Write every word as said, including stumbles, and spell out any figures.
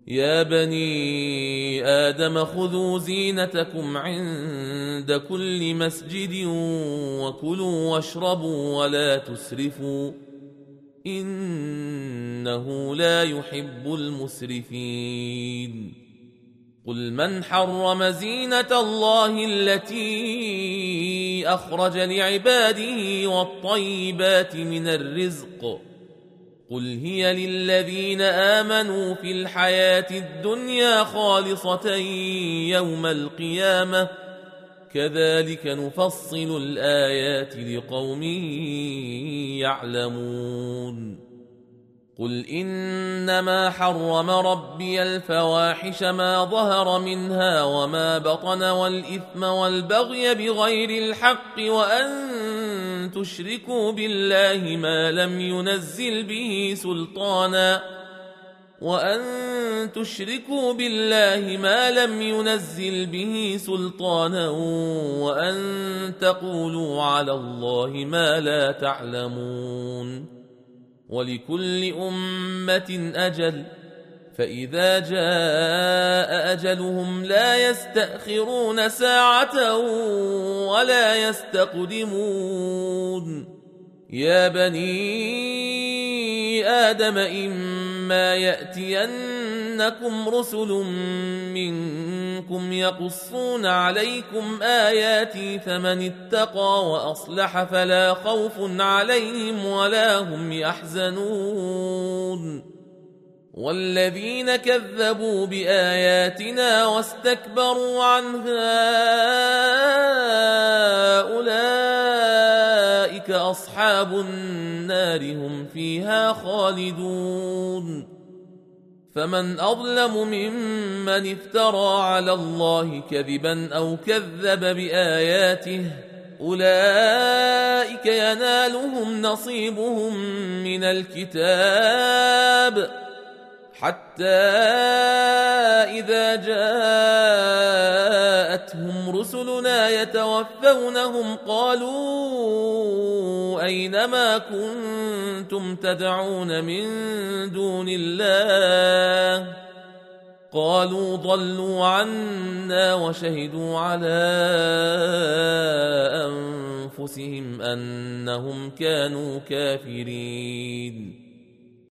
يا بني آدم خذوا زينتكم عند كل مسجد وكلوا واشربوا ولا تسرفوا إنه لا يحب المسرفين قل من حرم زينة الله التي أخرج لعباده والطيبات من الرزق قل هي للذين آمنوا في الحياة الدنيا خالصة يوم القيامة كذلك نفصل الآيات لقوم يعلمون قل إنما حرم ربي الفواحش ما ظهر منها وما بطن والإثم والبغي بغير الحق وأن تشركوا بالله ما لم ينزل به سلطانا وأن تشركوا بالله ما لم ينزل به سلطانا وأن تقولوا على الله ما لا تعلمون ولكل أمة أجل فإذا جاء أجلهم لا يستأخرون ساعة ولا يستقدمون يا بني آدم إما يأتينكم رسل منكم يقصون عليكم آياتي فمن اتقى وأصلح فلا خوف عليهم ولا هم يحزنون والذين كذبوا بآياتنا واستكبروا عنها أولئك أصحاب النار هم فيها خالدون فمن أظلم ممن افترى على الله كذبا أو كذب بآياته أولئك ينالهم نصيبهم من الكتاب حتى إذا جاءتهم رسلنا يتوفونهم قالوا أينما كنتم تدعون من دون الله قالوا ضلوا عنا وشهدوا على أنفسهم أنهم كانوا كافرين